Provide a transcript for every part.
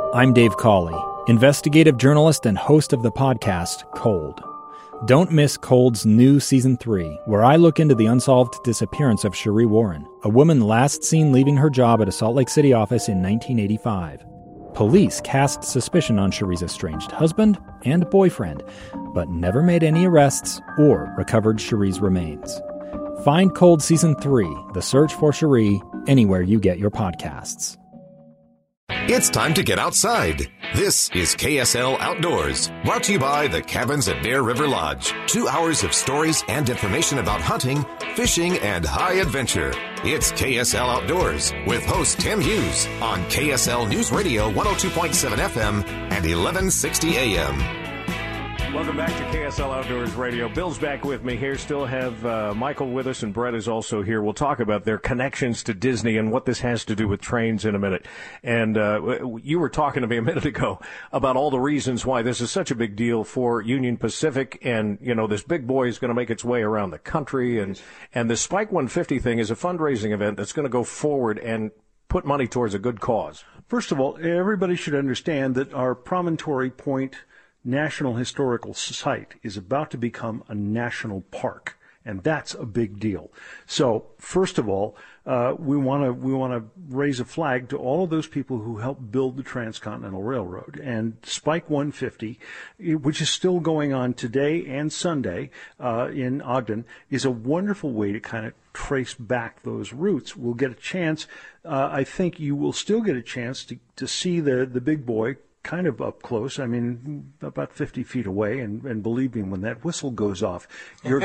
I'm Dave Cawley, investigative journalist and host of the podcast Cold. Don't miss Cold's new Season 3, where I look into the unsolved disappearance of Sheree Warren, a woman last seen leaving her job at a Salt Lake City office in 1985. Police cast suspicion on Sheree's estranged husband and boyfriend, but never made any arrests or recovered Sheree's remains. Find Cold Season 3, The Search for Sheree, anywhere you get your podcasts. It's time to get outside. This is KSL Outdoors, brought to you by the Cabins at Bear River Lodge. 2 hours of stories and information about hunting, fishing, and high adventure. It's KSL Outdoors with host Tim Hughes on KSL News Radio 102.7 FM and 1160 AM. Welcome back to KSL Outdoors Radio. Bill's back with me here. Still have Michael with us, and Brett is also here. We'll talk about their connections to Disney and what this has to do with trains in a minute. And you were talking to me a minute ago about all the reasons why this is such a big deal for Union Pacific. And, you know, this big boy is going to make its way around the country. And the Spike 150 thing is a fundraising event that's going to go forward and put money towards a good cause. First of all, everybody should understand that our Promontory Point National Historical Site is about to become a national park, and that's a big deal. So, first of all, we want to raise a flag to all of those people who helped build the Transcontinental Railroad. And Spike 150, which is still going on today and Sunday in Ogden, is a wonderful way to kind of trace back those roots. We'll get a chance. I think you will still get a chance to see the big boy kind of up close. I mean, about 50 feet away, and believe me, when that whistle goes off, your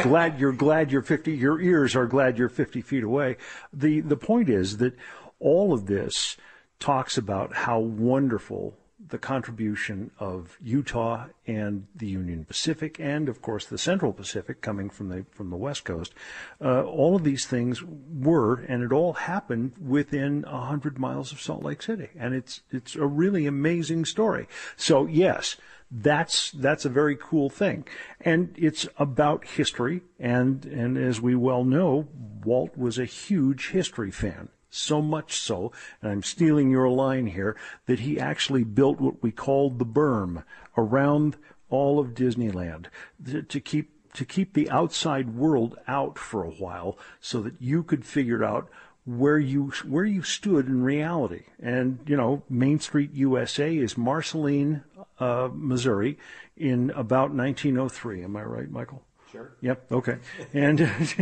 ears are glad you're 50 feet away. The point is that all of this talks about how wonderful the contribution of Utah and the Union Pacific, and of course the Central Pacific coming from the West Coast, all of these things were, and it all happened within 100 miles of Salt Lake City, and it's a really amazing story. So yes, that's a very cool thing, and it's about history, and as we well know, Walt was a huge history fan. So much so, and I'm stealing your line here, that he actually built what we called the berm around all of Disneyland to keep the outside world out for a while, so that you could figure out where you stood in reality. And you know, Main Street USA is Marceline, Missouri, in about 1903. Am I right, Michael? Sure. Yep. Okay. And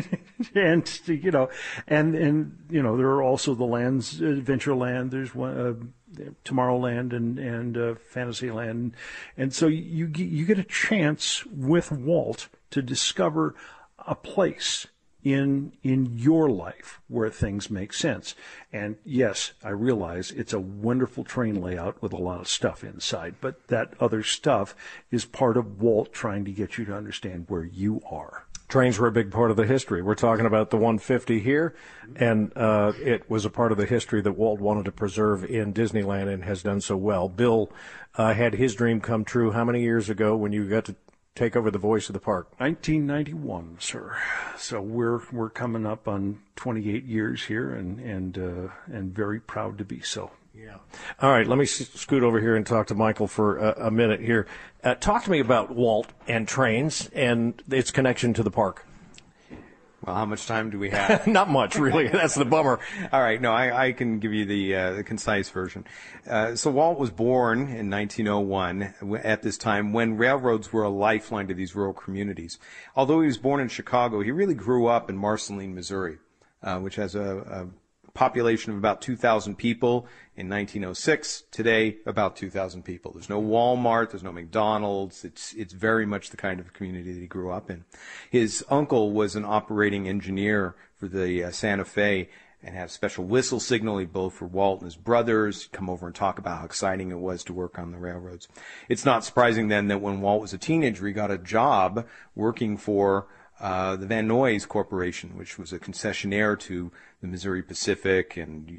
you know, and you know, there are also the lands, Adventureland. There's one, Tomorrowland and Fantasyland, and so you get a chance with Walt to discover a place in your life where things make sense. And yes, I realize it's a wonderful train layout with a lot of stuff inside, but that other stuff is part of Walt trying to get you to understand where you are. Trains were a big part of the history. We're talking about the 150 here, and it was a part of the history that Walt wanted to preserve in Disneyland and has done so well. Bill had his dream come true how many years ago when you got to take over the voice of the park? 1991, sir. So we're coming up on 28 years here, and very proud to be so. Yeah. All right. Let me scoot over here and talk to Michael for a minute here. Talk to me about Walt and trains and its connection to the park. Well, how much time do we have? Not much, really. That's the bummer. All right. No, I can give you the concise version. So Walt was born in 1901 at this time when railroads were a lifeline to these rural communities. Although he was born in Chicago, he really grew up in Marceline, Missouri, which has a population of about 2,000 people in 1906. Today, about 2,000 people. There's no Walmart. There's no McDonald's. It's very much the kind of community that he grew up in. His uncle was an operating engineer for the Santa Fe and had a special whistle signal he blew for Walt and his brothers. He'd come over and talk about how exciting it was to work on the railroads. It's not surprising then that when Walt was a teenager, he got a job working for the Van Nuys Corporation, which was a concessionaire to the Missouri Pacific and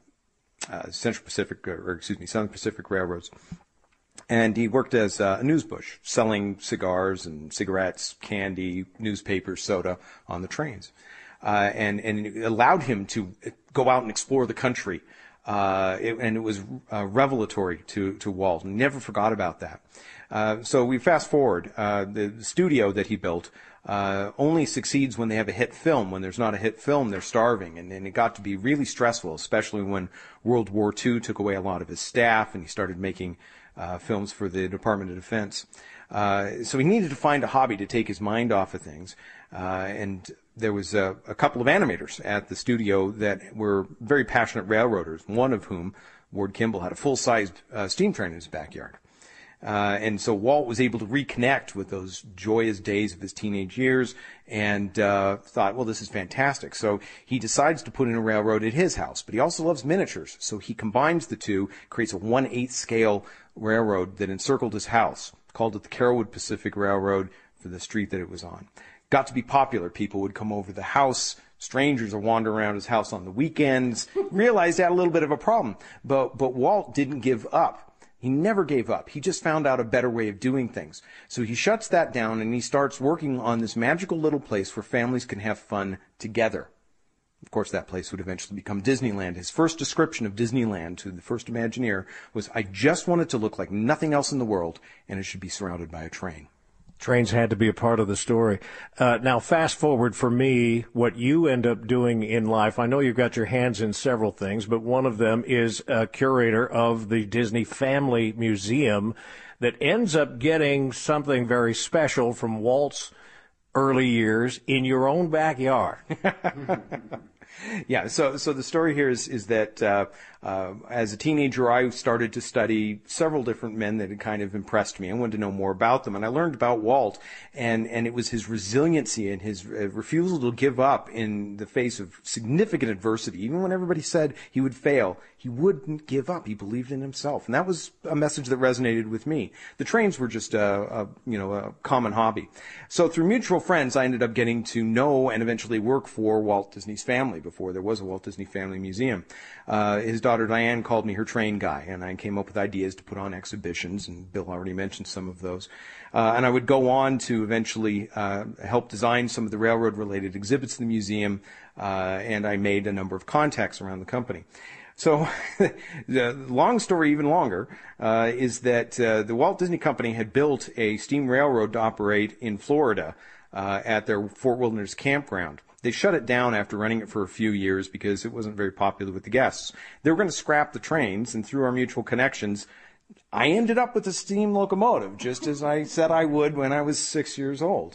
Southern Pacific Railroads. And he worked as a newsbush, selling cigars and cigarettes, candy, newspapers, soda on the trains. And it allowed him to go out and explore the country and it was revelatory to Walt. Never forgot about that. So we fast forward. The studio that he built only succeeds when they have a hit film. When there's not a hit film, they're starving. And it got to be really stressful, especially when World War II took away a lot of his staff and he started making films for the Department of Defense. So he needed to find a hobby to take his mind off of things. And there was a couple of animators at the studio that were very passionate railroaders, one of whom, Ward Kimball, had a full-sized steam train in his backyard. And so Walt was able to reconnect with those joyous days of his teenage years and thought, well, this is fantastic. So he decides to put in a railroad at his house, but he also loves miniatures. So he combines the two, creates a 1/8 scale railroad that encircled his house, called it the Carrollwood Pacific Railroad for the street that it was on. Got to be popular. People would come over the house. Strangers would wander around his house on the weekends. Realized he had a little bit of a problem. But Walt didn't give up. He never gave up. He just found out a better way of doing things. So he shuts that down and he starts working on this magical little place where families can have fun together. Of course, that place would eventually become Disneyland. His first description of Disneyland to the first Imagineer was, I just want it to look like nothing else in the world, and it should be surrounded by a train. Trains had to be a part of the story. Now, fast forward for me, what you end up doing in life. I know you've got your hands in several things, but one of them is a curator of the Disney Family Museum that ends up getting something very special from Walt's early years in your own backyard. Yeah, so the story here is that as a teenager, I started to study several different men that had kind of impressed me. I wanted to know more about them, and I learned about Walt, and it was his resiliency and his refusal to give up in the face of significant adversity. Even when everybody said he would fail, he wouldn't give up. He believed in himself, and that was a message that resonated with me. The trains were just a common hobby. So through mutual friends, I ended up getting to know and eventually work for Walt Disney's family before there was a Walt Disney Family Museum. His daughter Diane called me her train guy, and I came up with ideas to put on exhibitions, and Bill already mentioned some of those. And I would go on to eventually help design some of the railroad-related exhibits in the museum, and I made a number of contacts around the company. So the long story, even longer, is that the Walt Disney Company had built a steam railroad to operate in Florida at their Fort Wilderness campground. They shut it down after running it for a few years because it wasn't very popular with the guests. They were going to scrap the trains, and through our mutual connections, I ended up with a steam locomotive, just as I said I would when I was 6 years old.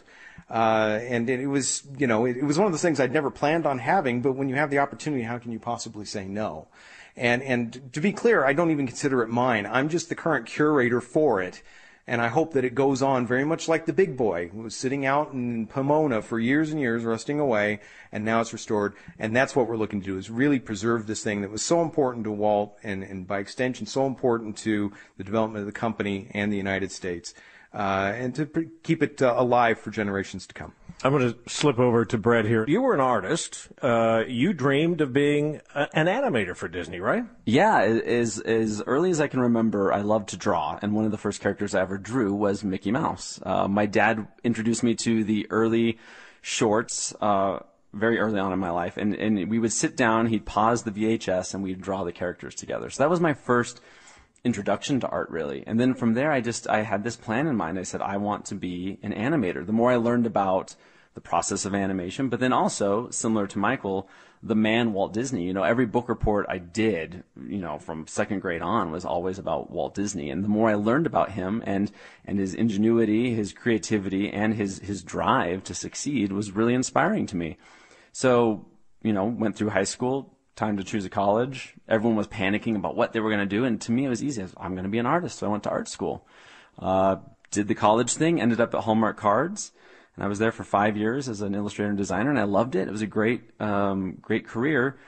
And it was, it was one of those things I'd never planned on having, but when you have the opportunity, how can you possibly say no? And to be clear, I don't even consider it mine. I'm just the current curator for it. And I hope that it goes on very much like the Big Boy, who was sitting out in Pomona for years and years, rusting away, and now it's restored. And that's what we're looking to do, is really preserve this thing that was so important to Walt and by extension so important to the development of the company and the United States, and to keep it alive for generations to come. I'm going to slip over to Brett here. You were an artist. You dreamed of being an animator for Disney, right? Yeah, as early as I can remember, I loved to draw, and one of the first characters I ever drew was Mickey Mouse. My dad introduced me to the early shorts very early on in my life, and we would sit down, he'd pause the VHS, and we'd draw the characters together. So that was my first introduction to art, really. And then from there, I had this plan in mind. I said, I want to be an animator. The more I learned about the process of animation, but then also, similar to Michael, the man Walt Disney. Every book report I did, from second grade on was always about Walt Disney. And the more I learned about him and his ingenuity, his creativity, and his drive to succeed was really inspiring to me. So, went through high school, time to choose a college. Everyone was panicking about what they were going to do, and to me it was easy. I'm going to be an artist, so I went to art school. Did the college thing, ended up at Hallmark Cards, and I was there for 5 years as an illustrator and designer, and I loved it. It was a great career.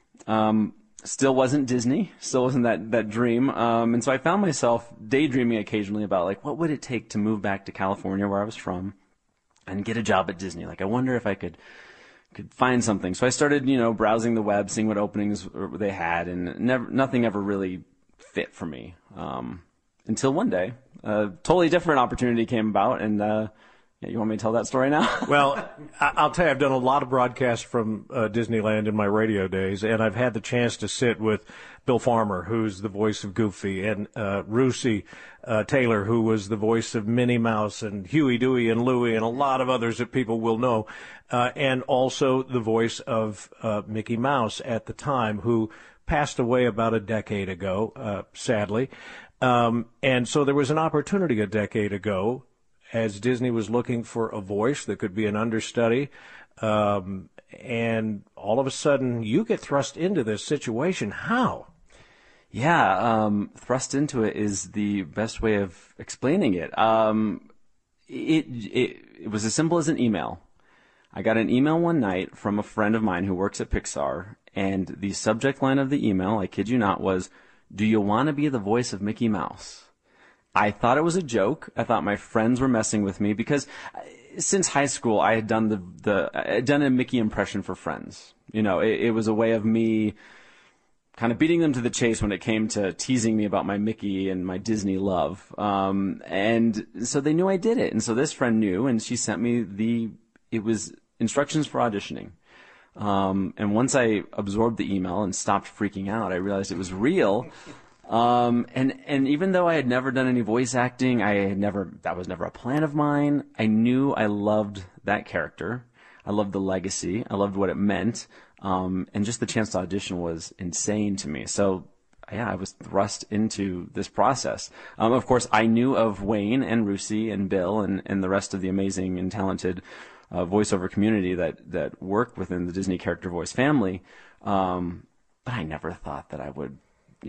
Still wasn't Disney, still wasn't that dream, and so I found myself daydreaming occasionally about, what would it take to move back to California, where I was from, and get a job at Disney. I wonder if I could find something. So I started, browsing the web, seeing what openings they had, and nothing ever really fit for me. Until one day, a totally different opportunity came about, and Yeah, you want me to tell that story now? Well, I'll tell you, I've done a lot of broadcasts from Disneyland in my radio days, and I've had the chance to sit with Bill Farmer, who's the voice of Goofy, and Russi Taylor, who was the voice of Minnie Mouse, and Huey, Dewey, and Louie, and a lot of others that people will know, and also the voice of Mickey Mouse at the time, who passed away about a decade ago, sadly. And so there was an opportunity a decade ago as Disney was looking for a voice that could be an understudy, and all of a sudden you get thrust into this situation. How? Yeah, thrust into it is the best way of explaining it. It was as simple as an email. I got an email one night from a friend of mine who works at Pixar, and the subject line of the email, I kid you not, was, "Do you want to be the voice of Mickey Mouse?" I thought it was a joke. I thought my friends were messing with me because since high school I had done I'd done a Mickey impression for friends. You know, it was a way of me kind of beating them to the chase when it came to teasing me about my Mickey and my Disney love. And so they knew I did it. And so this friend knew, and she sent me it was instructions for auditioning. And once I absorbed the email and stopped freaking out, I realized it was real. And even though I had never done any voice acting, that was never a plan of mine. I knew I loved that character. I loved the legacy. I loved what it meant. And just the chance to audition was insane to me. So yeah, I was thrust into this process. Of course, I knew of Wayne and Russi and Bill and the rest of the amazing and talented voiceover community that work within the Disney character voice family. But I never thought that I would,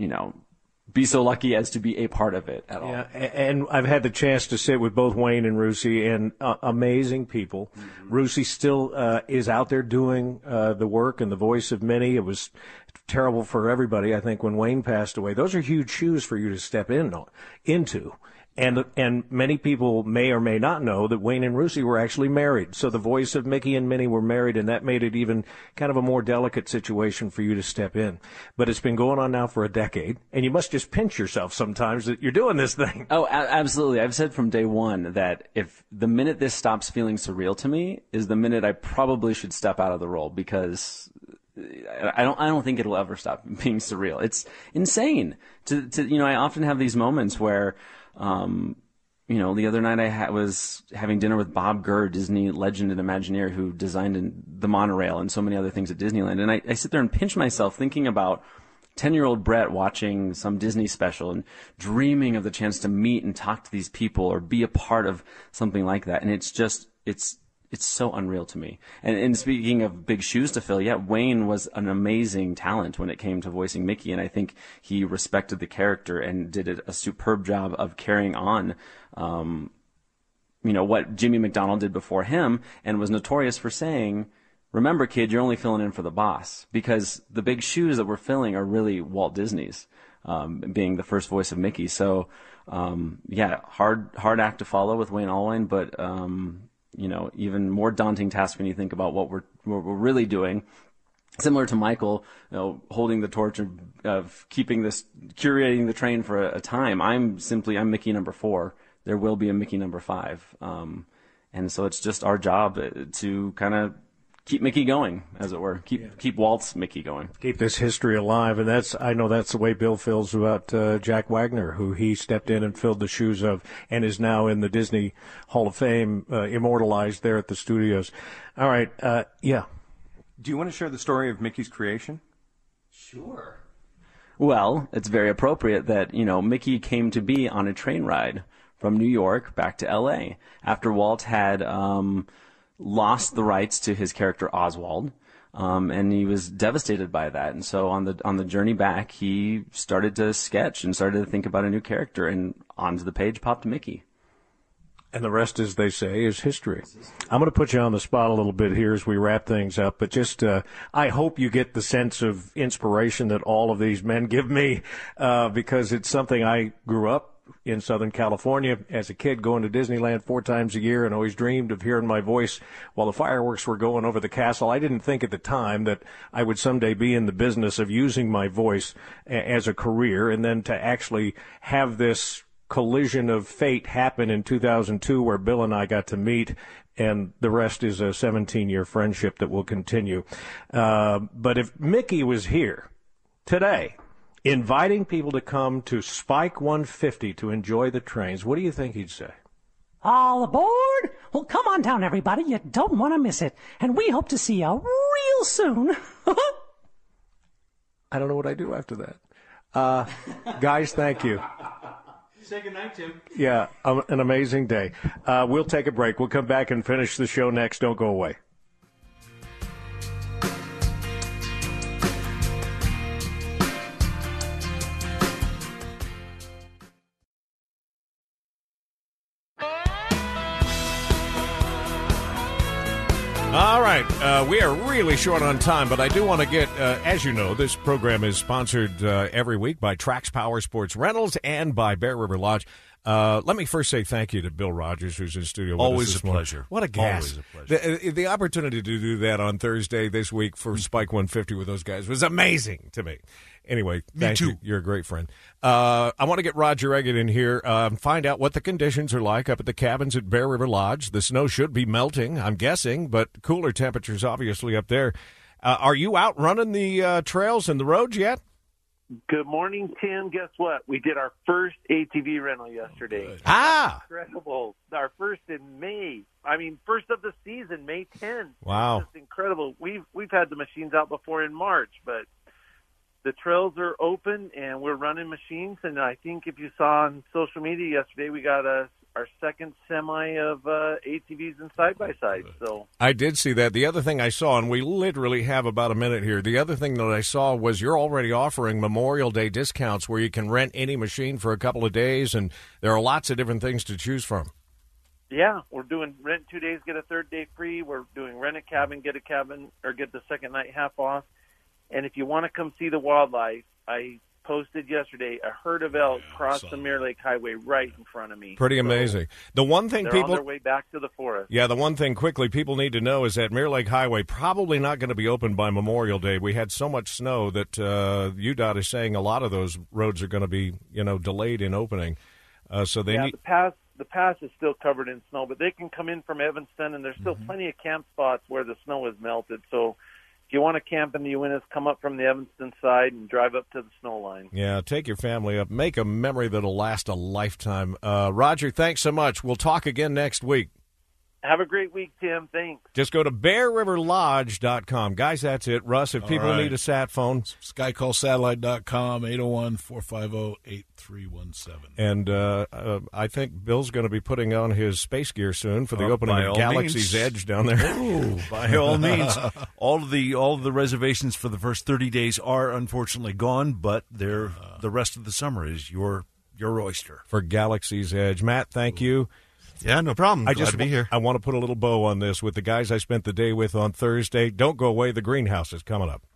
be so lucky as to be a part of it at all. Yeah, and I've had the chance to sit with both Wayne and Russi, and amazing people. Mm-hmm. Russi still is out there doing the work and the voice of Minnie. It was terrible for everybody, I think, when Wayne passed away. Those are huge shoes for you to step into. And many people may or may not know that Wayne and Russi were actually married. So the voice of Mickey and Minnie were married, and that made it even kind of a more delicate situation for you to step in. But it's been going on now for a decade, and you must just pinch yourself sometimes that you're doing this thing. Oh, absolutely. I've said from day one that if the minute this stops feeling surreal to me is the minute I probably should step out of the role, because I don't think it'll ever stop being surreal. It's insane. I often have these moments where the other night I was having dinner with Bob Gurr, Disney legend and Imagineer, who designed the monorail and so many other things at Disneyland. And I sit there and pinch myself thinking about 10-year-old Brett watching some Disney special and dreaming of the chance to meet and talk to these people or be a part of something like that. And it's so unreal to me. And speaking of big shoes to fill, yeah, Wayne was an amazing talent when it came to voicing Mickey, and I think he respected the character and did a superb job of carrying on, what Jimmy McDonald did before him, and was notorious for saying, "Remember, kid, you're only filling in for the boss," because the big shoes that we're filling are really Walt Disney's, being the first voice of Mickey. So, hard act to follow with Wayne Allwine, but even more daunting task when you think about what we're really doing. Similar to Michael, holding the torch of curating the train for a time. I'm Mickey number 4. There will be a Mickey number 5. And so it's just our job to kind of keep Mickey going, as it were. Keep Walt's Mickey going. Keep this history alive, and I know that's the way Bill feels about Jack Wagner, who he stepped in and filled the shoes of, and is now in the Disney Hall of Fame, immortalized there at the studios. All right, yeah. Do you want to share the story of Mickey's creation? Sure. Well, it's very appropriate that Mickey came to be on a train ride from New York back to L.A. after Walt had lost the rights to his character Oswald, and he was devastated by that. And so on the journey back, he started to sketch and started to think about a new character, and onto the page popped Mickey. And the rest, as they say, is history. I'm going to put you on the spot a little bit here as we wrap things up, but just I hope you get the sense of inspiration that all of these men give me, because it's something I grew up in Southern California as a kid, going to Disneyland 4 times a year, and always dreamed of hearing my voice while the fireworks were going over the castle. I didn't think at the time that I would someday be in the business of using my voice as a career, and then to actually have this collision of fate happen in 2002 where Bill and I got to meet, and the rest is a 17-year friendship that will continue. But if Mickey was here today inviting people to come to Spike 150 to enjoy the trains, what do you think he'd say? All aboard? Well, come on down, everybody. You don't want to miss it. And we hope to see you real soon. I don't know what I do after that. Guys, thank you. Say goodnight, Tim. Yeah, an amazing day. We'll take a break. We'll come back and finish the show next. Don't go away. All right, we are really short on time, but I do want to get, as you know, this program is sponsored every week by Trax Power Sports Rentals and by Bear River Lodge. Let me first say thank you to Bill Rogers, who's in studio with Always us this a morning. pleasure. What a gas. Always a pleasure. The opportunity to do that on Thursday this week for Spike 150 with those guys was amazing to me. Anyway, thank you. You're a great friend. I want to get Roger Eggett in here, find out what the conditions are like up at the cabins at Bear River Lodge. The snow should be melting, I'm guessing, but cooler temperatures obviously up there. Are you out running the trails and the roads yet? Good morning, Tim. Guess what? We did our first ATV rental yesterday. Incredible. Our first in May. I mean, first of the season, May 10th. Wow. It's just incredible. We've had the machines out before in March, but the trails are open and we're running machines. And I think if you saw on social media yesterday, we got our second semi of ATVs and side-by-sides. So I did see that. The other thing I saw, and we literally have about a minute here, the other thing that I saw was you're already offering Memorial Day discounts where you can rent any machine for a couple of days, and there are lots of different things to choose from. yeah, we're doing rent 2 days, get a third day free. We're doing rent a cabin, get the second night half off. And if you want to come see the wildlife, I posted yesterday a herd of elk crossed the Mirror Lake Highway right in front of me. Pretty amazing. The one thing they're on their way back to the forest. Yeah, the one thing quickly people need to know is that Mirror Lake Highway probably not going to be open by Memorial Day. We had so much snow that UDOT is saying a lot of those roads are going to be, delayed in opening. So they need. The pass is still covered in snow, but they can come in from Evanston, and there's still plenty of camp spots where the snow has melted. So if you want to camp in the Uintas, come up from the Evanston side and drive up to the snow line. Yeah, take your family up. Make a memory that'll last a lifetime. Roger, thanks so much. We'll talk again next week. Have a great week, Tim. Thanks. Just go to BearRiverLodge.com. Guys, that's it. Russ, if people need a sat phone. SkyCallSatellite.com, 801-450-8317. And I think Bill's going to be putting on his space gear soon for the opening of Galaxy's Edge down there. Oh, by all means. All of the reservations for the first 30 days are unfortunately gone, but the rest of the summer is your oyster. For Galaxy's Edge. Matt, thank you. Yeah, no problem. Glad to be here. I want to put a little bow on this with the guys I spent the day with on Thursday. Don't go away. The greenhouse is coming up.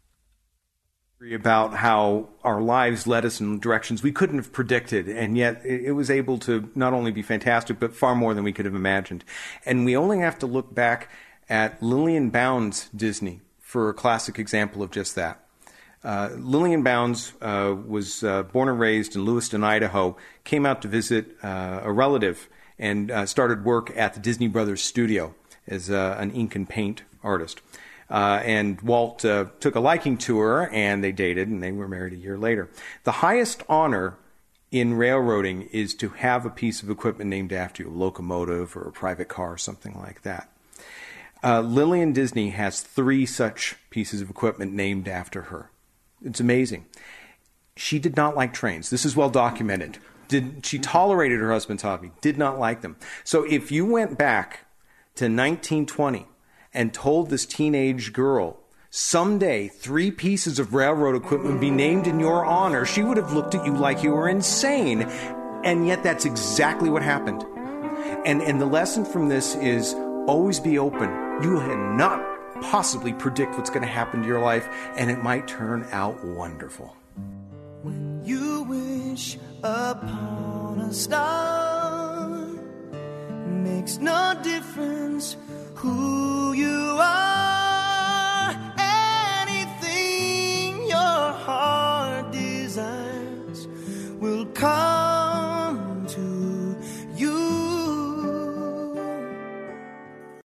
About how our lives led us in directions we couldn't have predicted, and yet it was able to not only be fantastic, but far more than we could have imagined. And we only have to look back at Lillian Bounds' Disney for a classic example of just that. Lillian Bounds was born and raised in Lewiston, Idaho, came out to visit a relative, and started work at the Disney Brothers studio as an ink and paint artist. And Walt took a liking to her, and they dated, and they were married a year later. The highest honor in railroading is to have a piece of equipment named after you, a locomotive or a private car or something like that. Lillian Disney has 3 such pieces of equipment named after her. It's amazing. She did not like trains. This is well documented. She tolerated her husband's hobby, did not like them. So if you went back to 1920 and told this teenage girl, someday 3 pieces of railroad equipment would be named in your honor, she would have looked at you like you were insane. And yet that's exactly what happened. And the lesson from this is always be open. You cannot possibly predict what's going to happen to your life, and it might turn out wonderful. When you wish upon a star, makes no difference who you are.